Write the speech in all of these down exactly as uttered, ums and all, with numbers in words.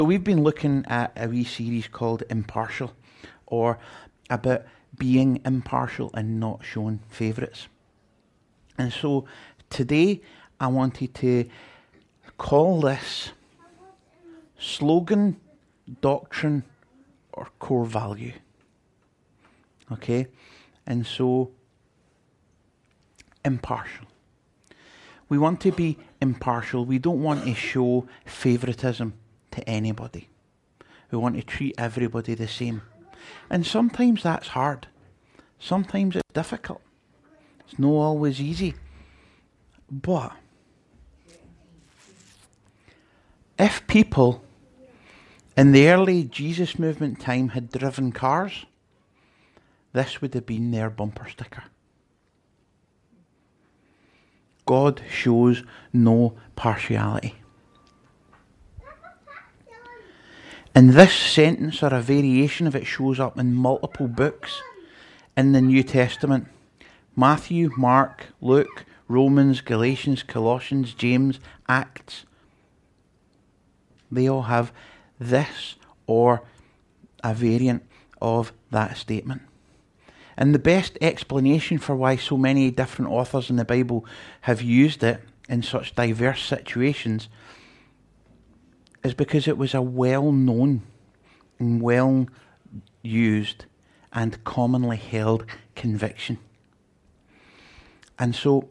So we've been looking at a wee series called Impartial, or about being impartial and not showing favourites. And so today I wanted to call this slogan, doctrine, or core value. Okay? And so, impartial. We want to be impartial. We don't want to show favouritism to anybody. We want to treat everybody the same. And sometimes that's hard. Sometimes it's difficult. It's not always easy. But if people in the early Jesus movement time had driven cars, this would have been their bumper sticker. God shows no partiality. And this sentence, or a variation of it, shows up in multiple books in the New Testament. Matthew, Mark, Luke, Romans, Galatians, Colossians, James, Acts. They all have this or a variant of that statement. And the best explanation for why so many different authors in the Bible have used it in such diverse situations is because it was a well-known and well-used and commonly held conviction. And so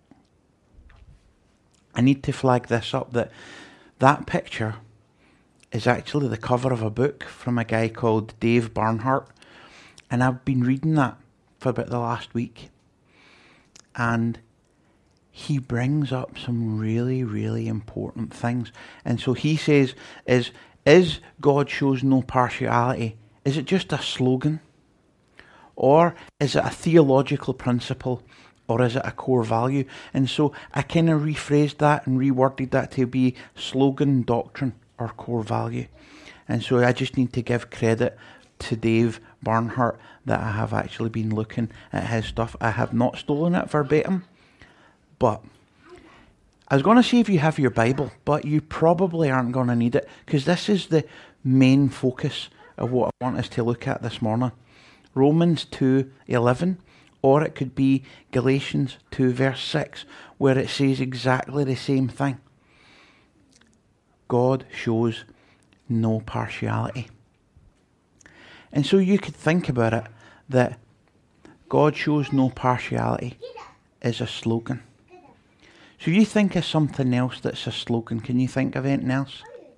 I need to flag this up, that that picture is actually the cover of a book from a guy called Dave Barnhart. And I've been reading that for about the last week. And he brings up some really, really important things. And so he says, is, is God shows no partiality, is it just a slogan? Or is it a theological principle? Or is it a core value? And so I kind of rephrased that and reworded that to be slogan, doctrine, or core value. And so I just need to give credit to Dave Barnhart that I have actually been looking at his stuff. I have not stolen it verbatim, but I was going to say if you have your Bible, but you probably aren't going to need it, because this is the main focus of what I want us to look at this morning. Romans two eleven, or it could be Galatians two verse six, where it says exactly the same thing. God shows no partiality. And so you could think about it, that God shows no partiality is a slogan. So you think of something else that's a slogan. Can you think of anything else?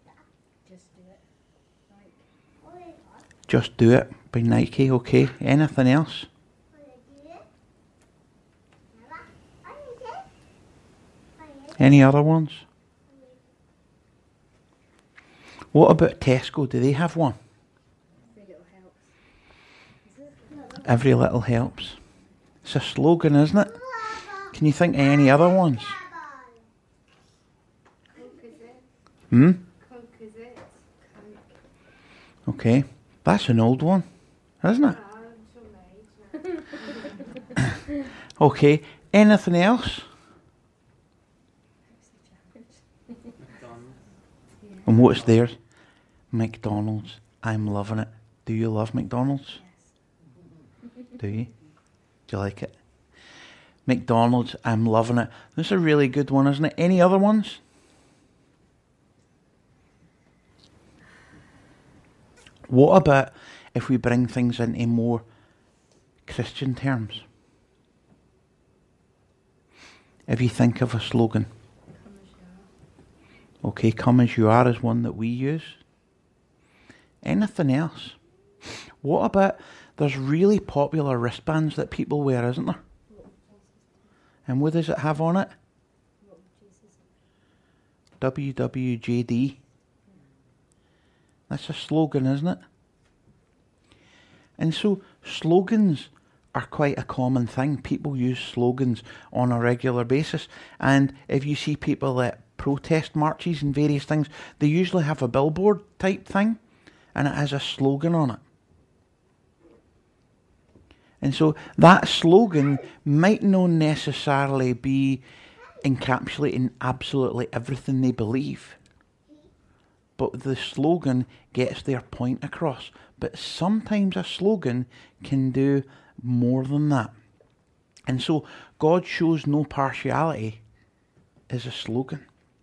Just do it by Nike, okay. Anything else? Any other ones? What about Tesco? Do they have one? Every little helps. It's a slogan, isn't it? Can you think of any other ones? Hmm? Okay. That's an old one, isn't it? Okay. Anything else? And what's theirs? McDonald's. I'm loving it. Do you love McDonald's? Do you? Do you like it? McDonald's, I'm loving it. This is a really good one, isn't it? Any other ones? What about if we bring things into more Christian terms? If you think of a slogan. Okay, come as you are is one that we use. Anything else? What about, there's really popular wristbands that people wear, isn't there? And what does it have on it? W W J D. That's a slogan, isn't it? And so slogans are quite a common thing. People use slogans on a regular basis. And if you see people at protest marches and various things, they usually have a billboard type thing, and it has a slogan on it. And so that slogan might not necessarily be encapsulating absolutely everything they believe, but the slogan gets their point across. But sometimes a slogan can do more than that. And so God shows no partiality is a slogan.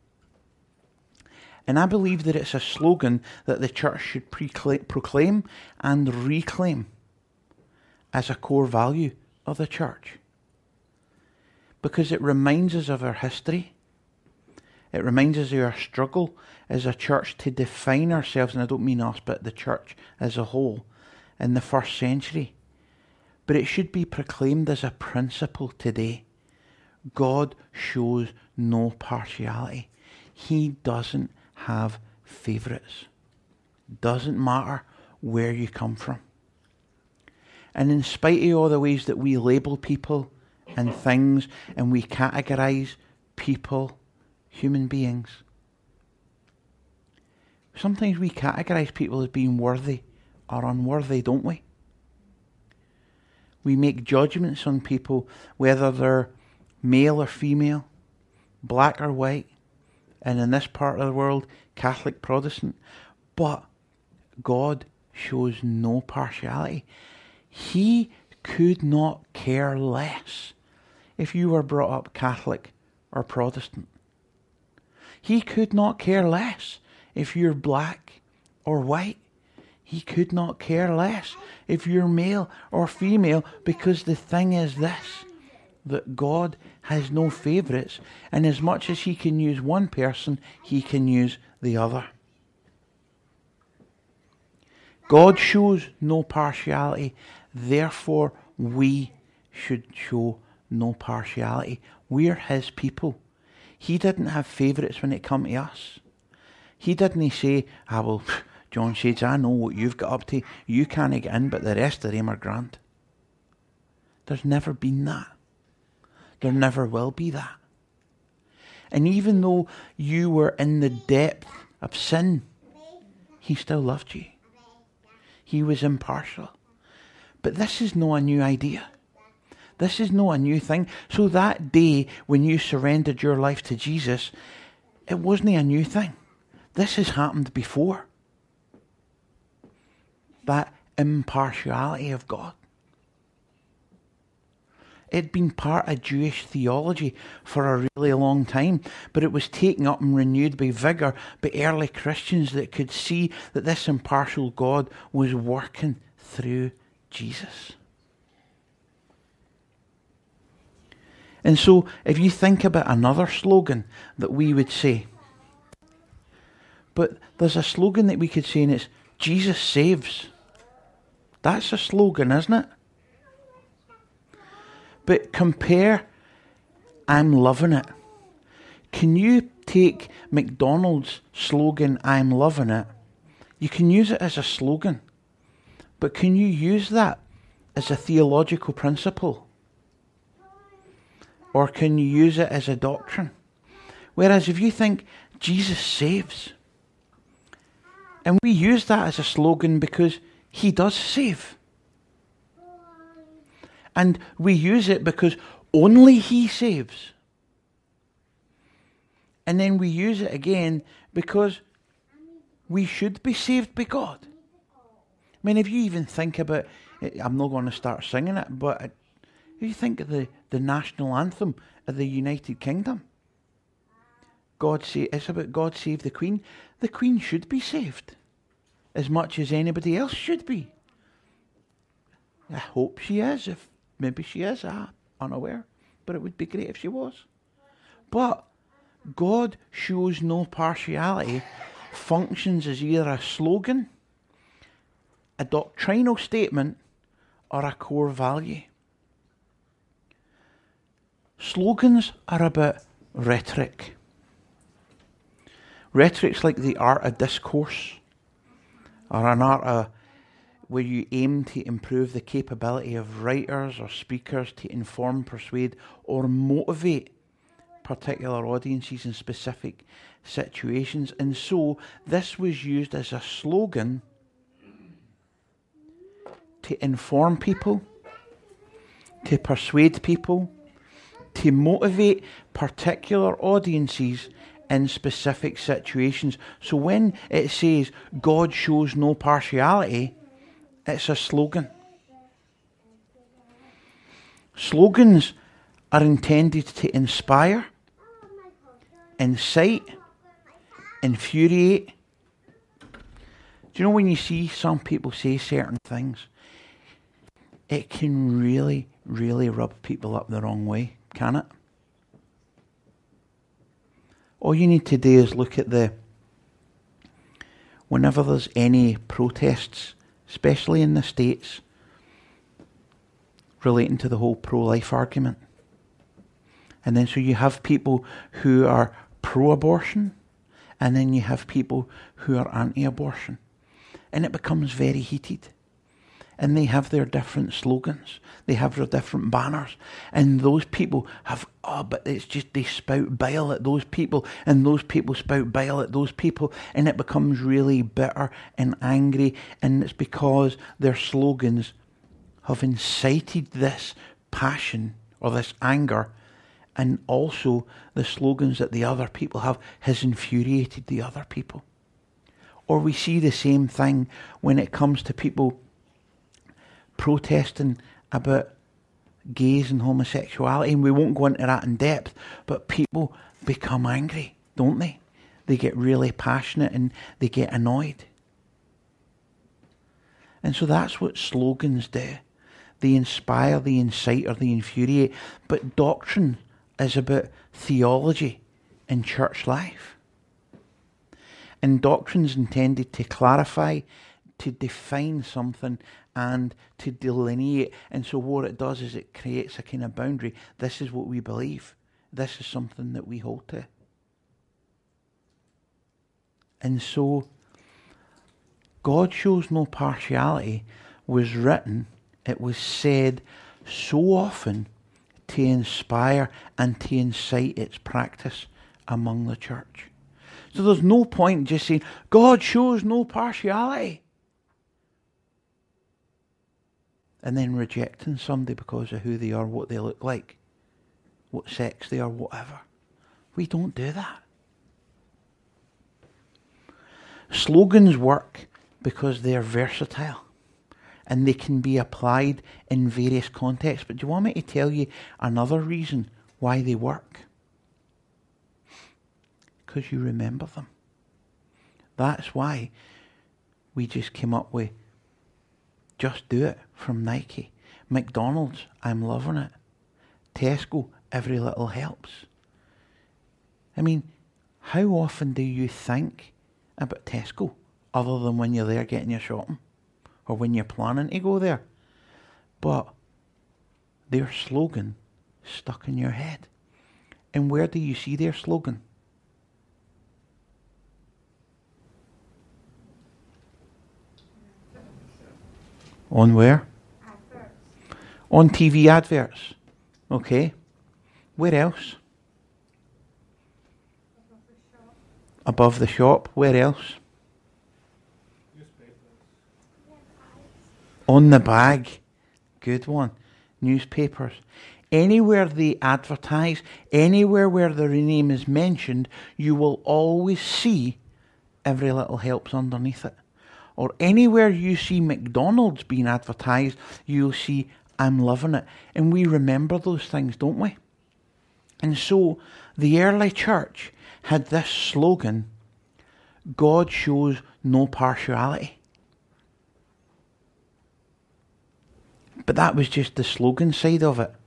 And I believe that it's a slogan that the church should proclaim and reclaim as a core value of the church. Because it reminds us of our history. It reminds us of our struggle as a church to define ourselves, and I don't mean us, but the church as a whole, in the first century. But it should be proclaimed as a principle today. God shows no partiality. He doesn't have favourites. Doesn't matter where you come from. And in spite of all the ways that we label people and things, and we categorise people, human beings, sometimes we categorise people as being worthy or unworthy, don't we? We make judgments on people, whether they're male or female, black or white, and in this part of the world, Catholic, Protestant. But God shows no partiality. He could not care less if you were brought up Catholic or Protestant. He could not care less if you're black or white. He could not care less if you're male or female, because the thing is this, that God has no favourites, and as much as he can use one person, he can use the other. God shows no partiality, therefore we should show no partiality. We're his people. He didn't have favourites when it come to us. He didn't say, ah well, John Shades, I know what you've got up to. You can't get in, but the rest of them are grand. There's never been that. There never will be that. And even though you were in the depth of sin, he still loved you. He was impartial. But this is not a new idea. This is not a new thing. So that day when you surrendered your life to Jesus, it wasn't a new thing. This has happened before. That impartiality of God. It'd been part of Jewish theology for a really long time, but it was taken up and renewed by vigour by early Christians that could see that this impartial God was working through Jesus. And so, if you think about another slogan that we would say, but there's a slogan that we could say, and it's Jesus saves. That's a slogan, isn't it? But compare I'm loving it. Can you take McDonald's slogan, I'm loving it? You can use it as a slogan. But can you use that as a theological principle? Or can you use it as a doctrine? Whereas if you think Jesus saves, and we use that as a slogan because he does save. And we use it because only he saves. And then we use it again because we should be saved by God. I mean, if you even think about it, I'm not going to start singing it, but if you think of the, the national anthem of the United Kingdom, God say, it's about God save the Queen. The Queen should be saved as much as anybody else should be. I hope she is. If maybe she is, I'm unaware. But it would be great if she was. But God shows no partiality, functions as either a slogan, a doctrinal statement, or a core value. Slogans are about rhetoric. Rhetoric's like the art of discourse, or an art of where you aim to improve the capability of writers or speakers to inform, persuade, or motivate particular audiences in specific situations. And so this was used as a slogan to inform people, to persuade people, to motivate particular audiences in specific situations. So when it says God shows no partiality, it's a slogan. Slogans are intended to inspire, incite, infuriate. Do you know when you see some people say certain things, it can really, really rub people up the wrong way, can it? All you need to do is look at the, whenever there's any protests, especially in the States, relating to the whole pro-life argument. And then so you have people who are pro-abortion, and then you have people who are anti-abortion. And it becomes very heated. And they have their different slogans. They have their different banners. And those people have, oh, but it's just they spout bile at those people. And those people spout bile at those people. And it becomes really bitter and angry. And it's because their slogans have incited this passion or this anger. And also the slogans that the other people have has infuriated the other people. Or we see the same thing when it comes to people protesting about gays and homosexuality, and we won't go into that in depth, but people become angry, don't they? They get really passionate and they get annoyed. And so that's what slogans do. They inspire, they incite, or they infuriate. But doctrine is about theology in church life. And doctrine is intended to clarify, to define something, and to delineate. And so what it does is it creates a kind of boundary. This is what we believe. This is something that we hold to. And so God shows no partiality was written, it was said so often to inspire and to incite its practice among the church. So there's no point just saying, God shows no partiality, and then rejecting somebody because of who they are, what they look like, what sex they are, whatever. We don't do that. Slogans work because they're versatile and they can be applied in various contexts. But do you want me to tell you another reason why they work? Because you remember them. That's why we just came up with Just Do It from Nike. McDonald's, I'm loving it. Tesco, every little helps. I mean, how often do you think about Tesco other than when you're there getting your shopping or when you're planning to go there? But their slogan stuck in your head. And where do you see their slogan? On where? Adverts. On T V adverts. Okay. Where else? Above the shop. Above the shop. Where else? Newspapers. On the bag. Good one. Newspapers. Anywhere they advertise, anywhere where their name is mentioned, you will always see every little helps underneath it. Or anywhere you see McDonald's being advertised, you'll see, I'm loving it. And we remember those things, don't we? And so the early church had this slogan, God shows no partiality. But that was just the slogan side of it.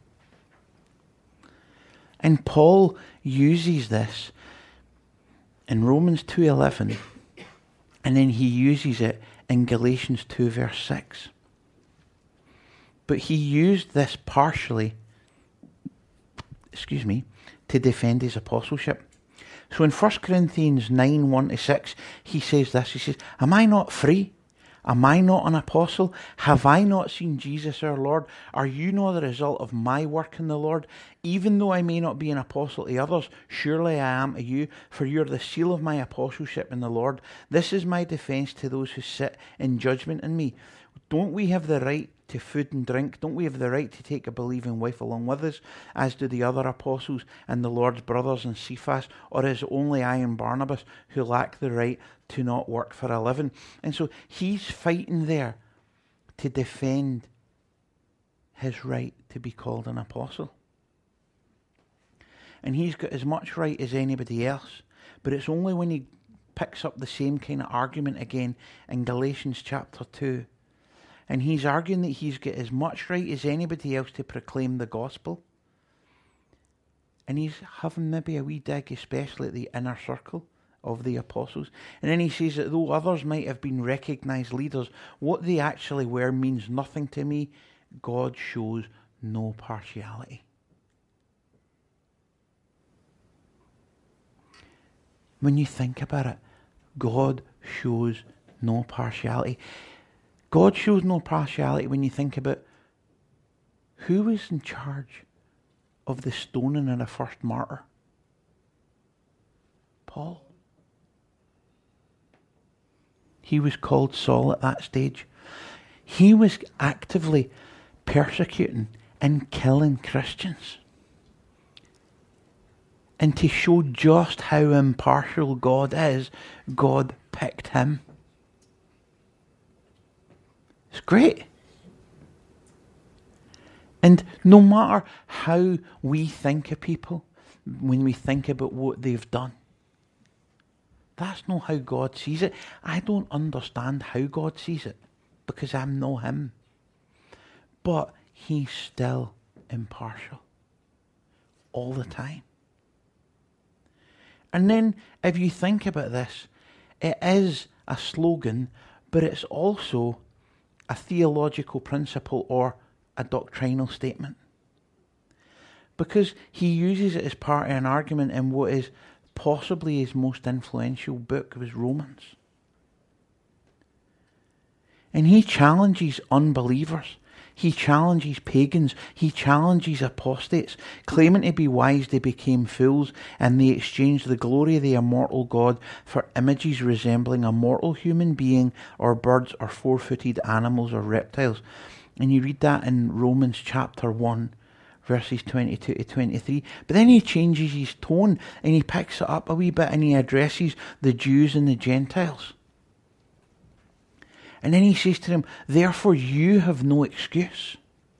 And Paul uses this in Romans two eleven. And then he uses it in Galatians two verse six. But he used this partially, excuse me, to defend his apostleship. So in First Corinthians nine, one to six, he says this, he says, am I not free? Am I not an apostle? Have I not seen Jesus our Lord? Are you not the result of my work in the Lord? Even though I may not be an apostle to others, surely I am to you, for you are the seal of my apostleship in the Lord. This is my defense to those who sit in judgment in me. Don't we have the right to food and drink? Don't we have the right to take a believing wife along with us, as do the other apostles and the Lord's brothers and Cephas? Or is it only I and Barnabas who lack the right to not work for a living? And so he's fighting there to defend his right to be called an apostle. And he's got as much right as anybody else. But it's only when he picks up the same kind of argument again in Galatians chapter two. And he's arguing that he's got as much right as anybody else to proclaim the gospel. And he's having maybe a wee dig, especially at the inner circle of the apostles. And then he says that though others might have been recognized leaders, what they actually were means nothing to me. God shows no partiality. When you think about it, God shows no partiality. God shows no partiality when you think about who was in charge of the stoning of the first martyr. Paul. He was called Saul at that stage. He was actively persecuting and killing Christians. And to show just how impartial God is, God picked him. It's great. And no matter how we think of people, when we think about what they've done, that's not how God sees it. I don't understand how God sees it, because I'm no him. But he's still impartial. All the time. And then, if you think about this, it is a slogan, but it's also a theological principle or a doctrinal statement. Because he uses it as part of an argument in what is possibly his most influential book, was Romans. And he challenges unbelievers. He challenges pagans. He challenges apostates. Claiming to be wise, they became fools, and they exchanged the glory of the immortal God for images resembling a mortal human being, or birds, or four-footed animals, or reptiles. And you read that in Romans chapter one, verses twenty-two to twenty-three. But then he changes his tone, and he picks it up a wee bit, and he addresses the Jews and the Gentiles. And then he says to them, therefore you have no excuse.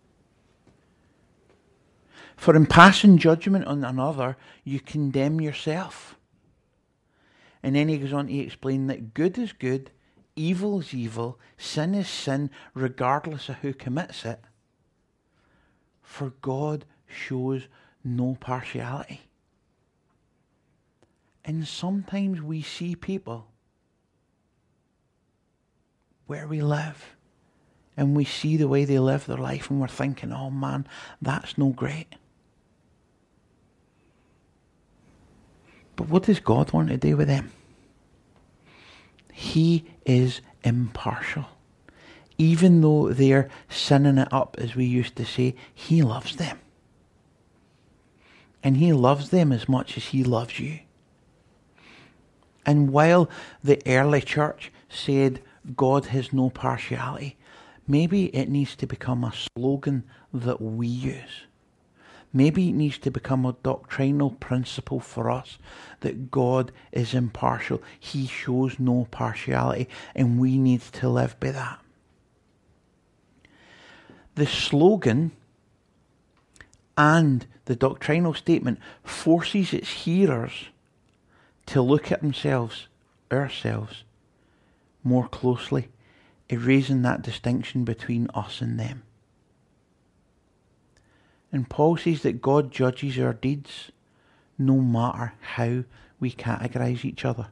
For in passing judgment on another, you condemn yourself. And then he goes on to explain that good is good, evil is evil, sin is sin, regardless of who commits it. For God shows no partiality. And sometimes we see people where we live, and we see the way they live their life, and we're thinking, oh man, that's no great. But what does God want to do with them? He is impartial. Even though they're sinning it up, as we used to say, he loves them. And he loves them as much as he loves you. And while the early church said, God has no partiality, maybe it needs to become a slogan that we use. Maybe it needs to become a doctrinal principle for us that God is impartial. He shows no partiality, and we need to live by that. The slogan and the doctrinal statement forces its hearers to look at themselves, ourselves, more closely, erasing that distinction between us and them. And Paul says that God judges our deeds no matter how we categorize each other.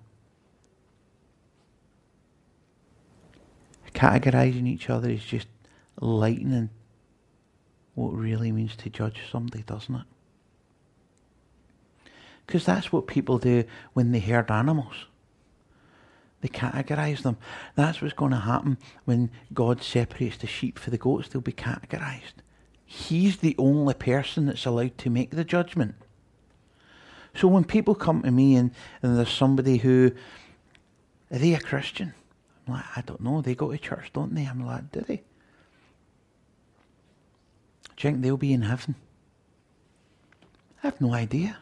Categorizing each other is just lightening what it really means to judge somebody, doesn't it? Because that's what people do when they herd animals. They categorize them. That's what's going to happen when God separates the sheep from the goats. They'll be categorized. He's the only person that's allowed to make the judgment. So when people come to me and, and there's somebody who, are they a Christian? I'm like, I don't know. They go to church, don't they? I'm like, do they? Do you think they'll be in heaven? I have no idea.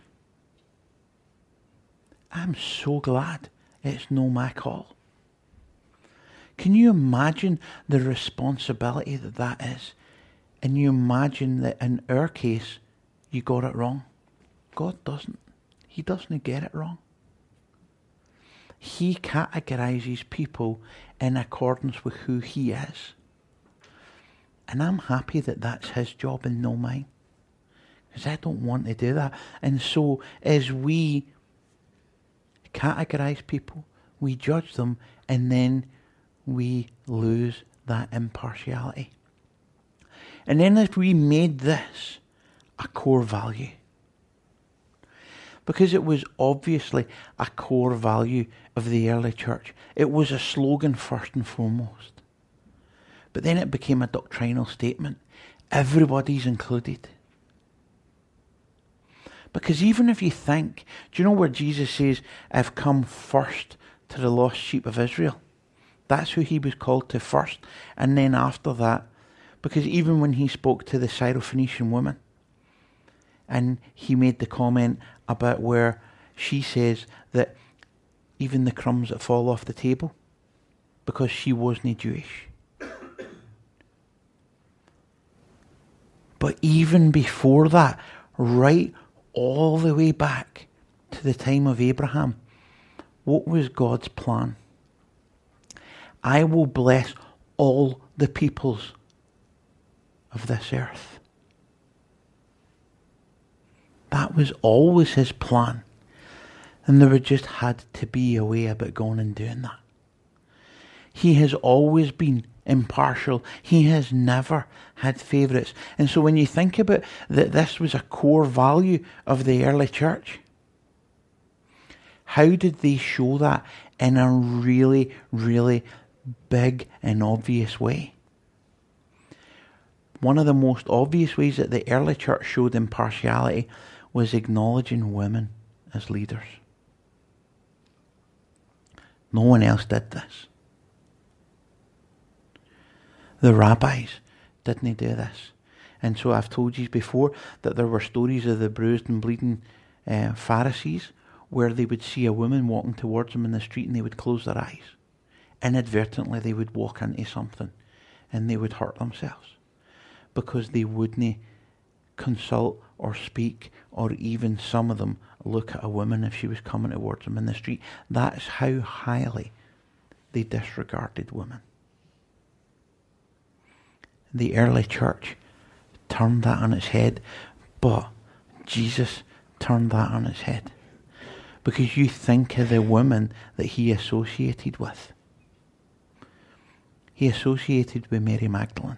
I'm so glad it's no my call. Can you imagine the responsibility that that is? And you imagine that in our case, you got it wrong. God doesn't. He doesn't get it wrong. He categorizes people in accordance with who he is. And I'm happy that that's his job and no mine. Because I don't want to do that. And so as we categorize people, we judge them, and then we lose that impartiality. And then if we made this a core value, because it was obviously a core value of the early church. It was a slogan first and foremost. But then it became a doctrinal statement. Everybody's included. Because even if you think, do you know where Jesus says, I've come first to the lost sheep of Israel? That's who he was called to first. And then after that, because even when he spoke to the Syrophoenician woman, and he made the comment about where she says that even the crumbs that fall off the table, because she wasn't Jewish. But even before that, right all the way back to the time of Abraham, what was God's plan? I will bless all the peoples of this earth. That was always his plan. And there just had to be a way about going and doing that. He has always been impartial. He has never had favourites. And so when you think about that this was a core value of the early church, how did they show that in a really, really big and obvious way? One of the most obvious ways that the early church showed impartiality was acknowledging women as leaders. No one else did this. The rabbis didn't do this. And so I've told you before that there were stories of the bruised and bleeding uh, Pharisees where they would see a woman walking towards them in the street and they would close their eyes. Inadvertently they would walk into something and they would hurt themselves because they wouldn't consult or speak or even some of them look at a woman if she was coming towards them in the street. That's how highly they disregarded women. The early church turned that on its head, but Jesus turned that on its head. Because you think of the women that he associated with. He associated with Mary Magdalene,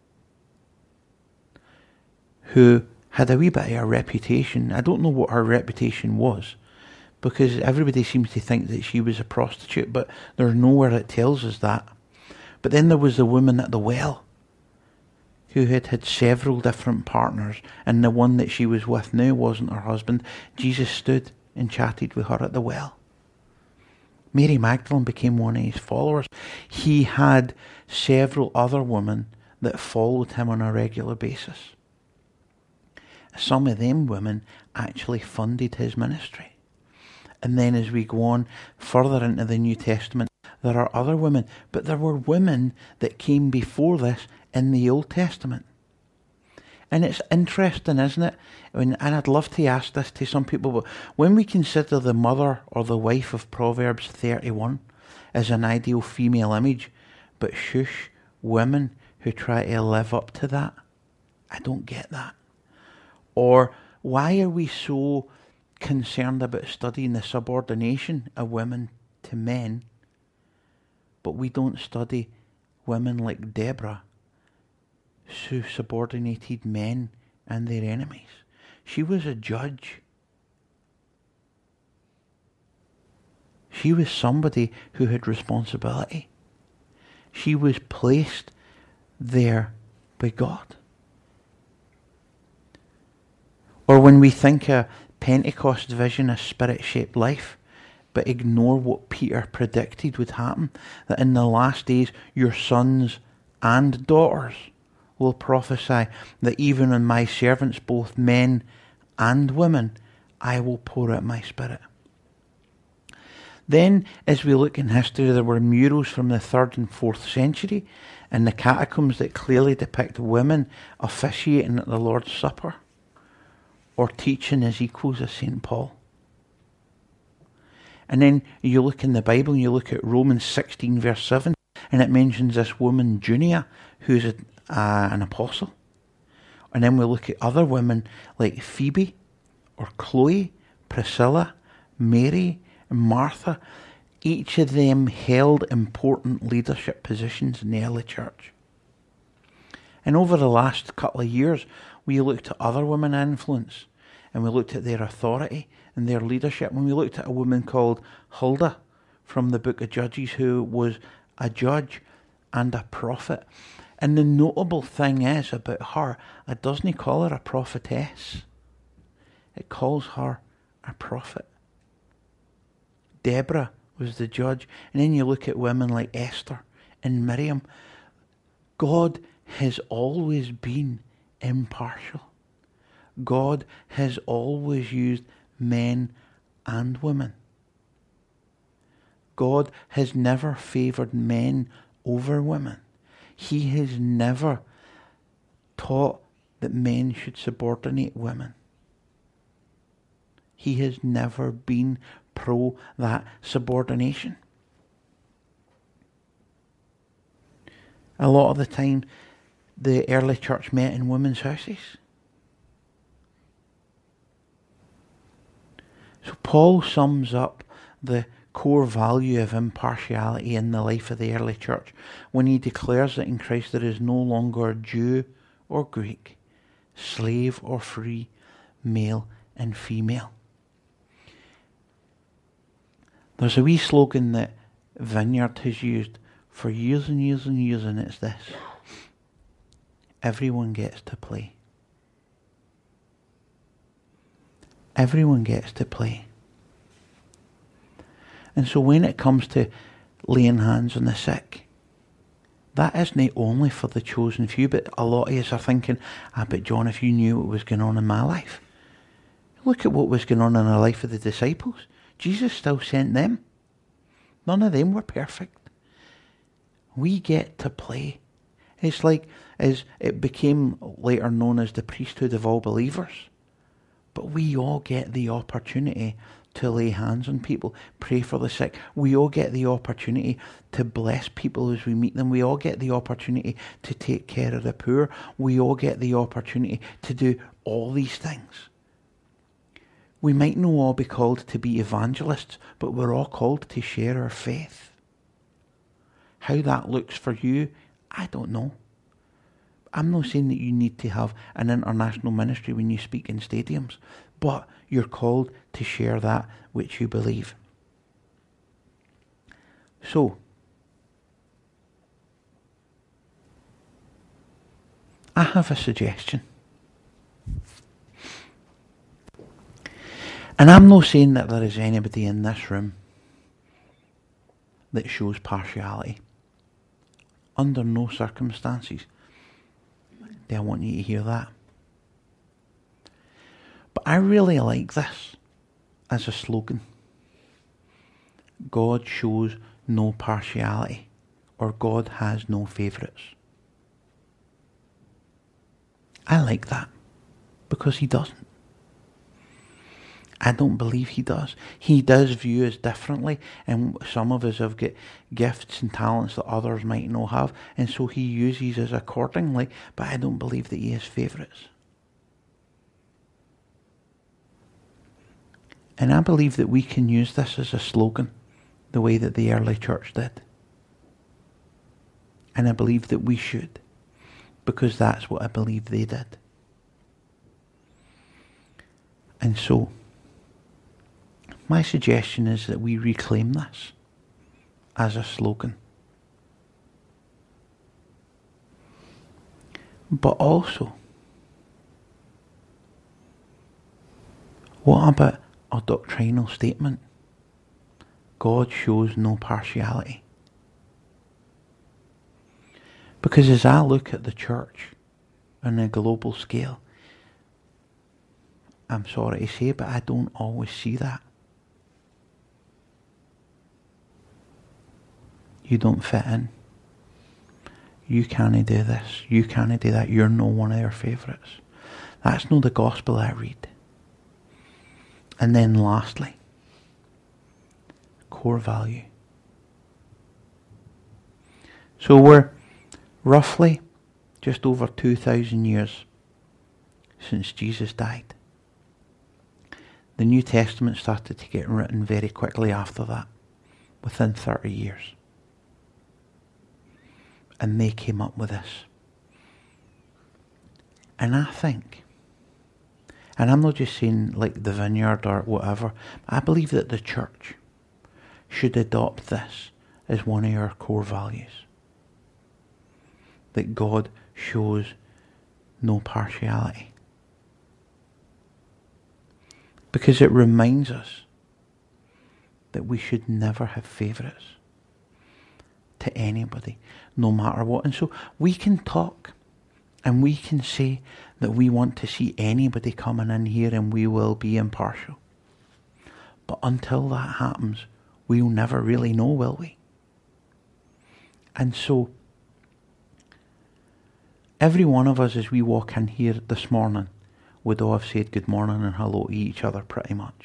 who had a wee bit of a reputation. I don't know what her reputation was, because everybody seems to think that she was a prostitute, but there's nowhere that tells us that. But then there was the woman at the well, who had had several different partners, and the one that she was with now wasn't her husband. Jesus stood and chatted with her at the well. Mary Magdalene became one of his followers. He had several other women that followed him on a regular basis. Some of them women actually funded his ministry. And then as we go on further into the New Testament, there are other women, but there were women that came before this in the Old Testament. And it's interesting, isn't it? When, and I'd love to ask this to some people, but when we consider the mother or the wife of Proverbs thirty-one as an ideal female image, but shush, women who try to live up to that, I don't get that. Or why are we so concerned about studying the subordination of women to men, but we don't study women like Deborah, who subordinated men and their enemies? She was a judge. She was somebody who had responsibility. She was placed there by God. Or when we think of Pentecost's vision, a spirit-shaped life, but ignore what Peter predicted would happen, that in the last days your sons and daughters will prophesy, that even on my servants, both men and women, I will pour out my Spirit. Then, as we look in history, there were murals from the third and fourth century in the catacombs that clearly depict women officiating at the Lord's Supper or teaching as equals of Saint Paul. And then you look in the Bible and you look at Romans sixteen verse seven, and it mentions this woman Junia, who's a, uh, an apostle. And then we look at other women like Phoebe or Chloe, Priscilla, Mary, and Martha. Each of them held important leadership positions in the early church. And over the last couple of years, we looked at other women influence, and we looked at their authority and their leadership. When we looked at a woman called Huldah from the book of Judges, who was a judge and a prophet. And the notable thing is about her, it doesn't call her a prophetess. It calls her a prophet. Deborah was the judge. And then you look at women like Esther and Miriam. God has always been impartial. God has always used men and women. God has never favoured men over women. He has never taught that men should subordinate women. He has never been pro that subordination. A lot of the time, the early church met in women's houses. So Paul sums up the core value of impartiality in the life of the early church when he declares that in Christ there is no longer Jew or Greek, slave or free, male and female. There's a wee slogan that Vineyard has used for years and years and years, and it's this: everyone gets to play. Everyone gets to play. And so when it comes to laying hands on the sick, that isn't only for the chosen few, but a lot of us are thinking, ah, but John, if you knew what was going on in my life. Look at what was going on in the life of the disciples. Jesus still sent them. None of them were perfect. We get to play. It's like, as it became later known as the priesthood of all believers. But we all get the opportunity to lay hands on people, pray for the sick. We all get the opportunity to bless people as we meet them. We all get the opportunity to take care of the poor. We all get the opportunity to do all these things. We might not all be called to be evangelists, but we're all called to share our faith. How that looks for you, I don't know. I'm not saying that you need to have an international ministry when you speak in stadiums, but you're called to share that which you believe. So, I have a suggestion. And I'm not saying that there is anybody in this room that shows partiality. Under no circumstances do I want you to hear that. But I really like this as a slogan. God shows no partiality, or God has no favourites. I like that because he doesn't. I don't believe he does. He does view us differently, and some of us have got gifts and talents that others might not have, and so he uses us accordingly, but I don't believe that he has favourites. And I believe that we can use this as a slogan, the way that the early church did. And I believe that we should, because that's what I believe they did. And so, my suggestion is that we reclaim this as a slogan. But also, what about a doctrinal statement? God shows no partiality. Because as I look at the church on a global scale. I'm sorry to say, but I don't always see that. You don't fit in. You can't do this. You can't do that. You're no one of their favourites. That's not the gospel I read. And then lastly, core value. So we're roughly just over two thousand years since Jesus died. The New Testament started to get written very quickly after that, within thirty years. And they came up with this. And I think, and I'm not just saying like the Vineyard or whatever, I believe that the church should adopt this as one of our core values. That God shows no partiality. Because it reminds us that we should never have favourites to anybody, no matter what. And so we can talk and we can say that we want to see anybody coming in here and we will be impartial. But until that happens, we'll never really know, will we? And so, every one of us as we walk in here this morning would all have said good morning and hello to each other pretty much.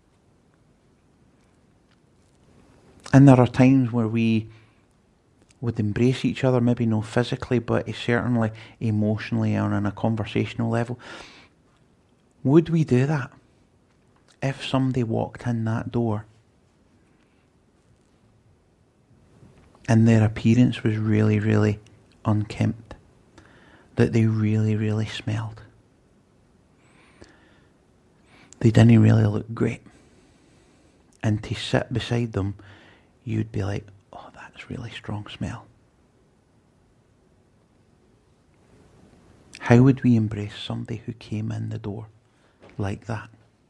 And there are times where we would embrace each other, maybe not physically, but certainly emotionally and on a conversational level. Would we do that if somebody walked in that door and their appearance was really, really unkempt, that they really, really smelled? They didn't really look great. And to sit beside them, you'd be like, oh, that's really strong smell. How would we embrace somebody who came in the door like that?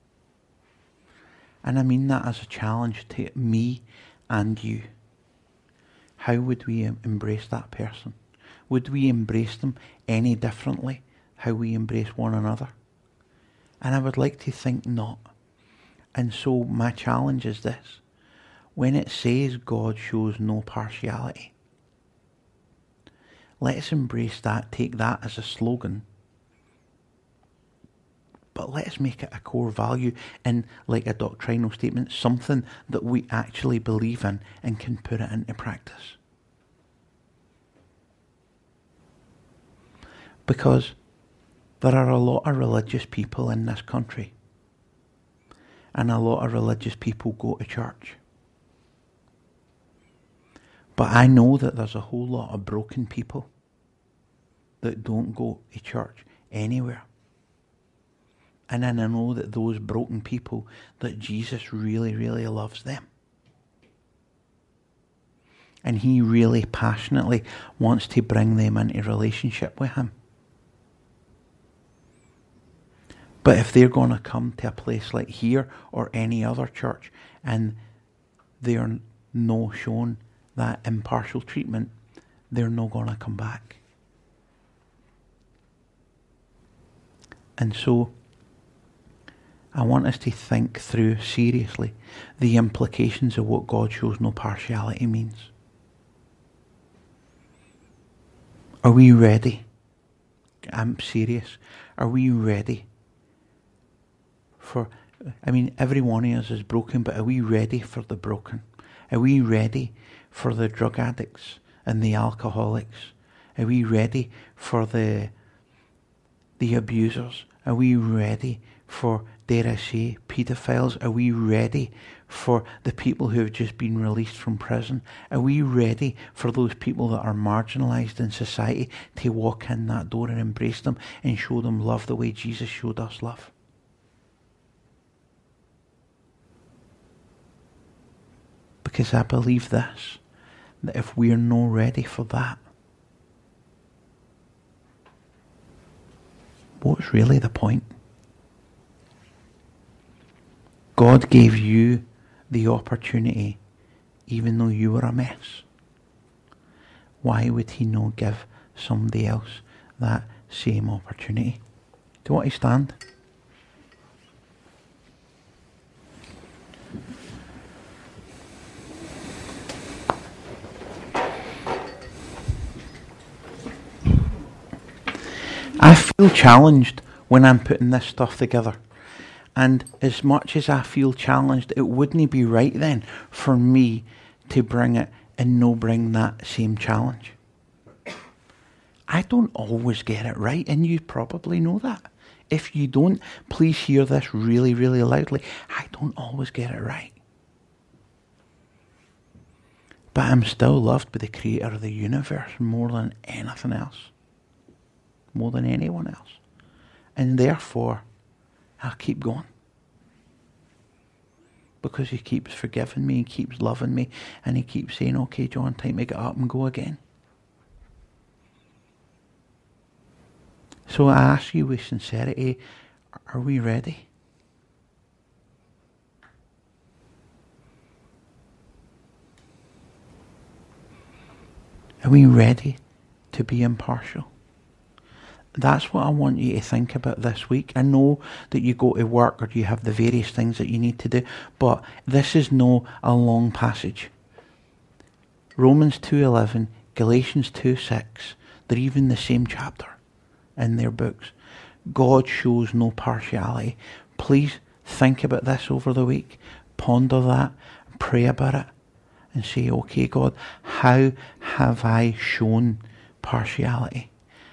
And I mean that as a challenge to me and you. How would we embrace that person? Would we embrace them any differently how we embrace one another? And I would like to think not. And so my challenge is this. When it says God shows no partiality, let's embrace that, take that as a slogan, but let's make it a core value in like a doctrinal statement, something that we actually believe in and can put it into practice. Because there are a lot of religious people in this country, and a lot of religious people go to church. But I know that there's a whole lot of broken people that don't go to church anywhere. And then I know that those broken people, that Jesus really, really loves them. And he really passionately wants to bring them into relationship with him. But if they're going to come to a place like here or any other church and they're not shown that impartial treatment, they're not going to come back. And so, I want us to think through seriously the implications of what God shows no partiality means. Are we ready? I'm serious. Are we ready for, I mean, every one of us is broken, but are we ready for the broken? Are we ready for the drug addicts and the alcoholics? Are we ready for the the abusers? Are we ready for, dare I say, paedophiles? Are we ready for the people who have just been released from prison? Are we ready for those people that are marginalised in society to walk in that door and embrace them and show them love the way Jesus showed us love? Because I believe this, that if we're not ready for that, what's really the point? God gave you the opportunity even though you were a mess. Why would he not give somebody else that same opportunity. Do you want to stand? I feel challenged when I'm putting this stuff together. And as much as I feel challenged, it wouldn't be right then for me to bring it and no bring that same challenge. I don't always get it right, and you probably know that. If you don't, please hear this really, really loudly. I don't always get it right. But I'm still loved by the creator of the universe more than anything else. More than anyone else. And therefore, I'll keep going. Because he keeps forgiving me, he keeps loving me, and he keeps saying, okay, John, time to get up and go again. So I ask you with sincerity, are we ready? Are we ready to be impartial? That's what I want you to think about this week. I know that you go to work or you have the various things that you need to do, but this is no a long passage. Romans two eleven, Galatians two six, they're even the same chapter in their books. God shows no partiality. Please think about this over the week. Ponder that. Pray about it. And say, okay, God, how have I shown partiality?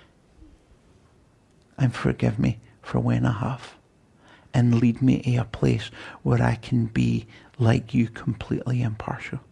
And forgive me for when I have. And lead me to a place where I can be like you, completely impartial.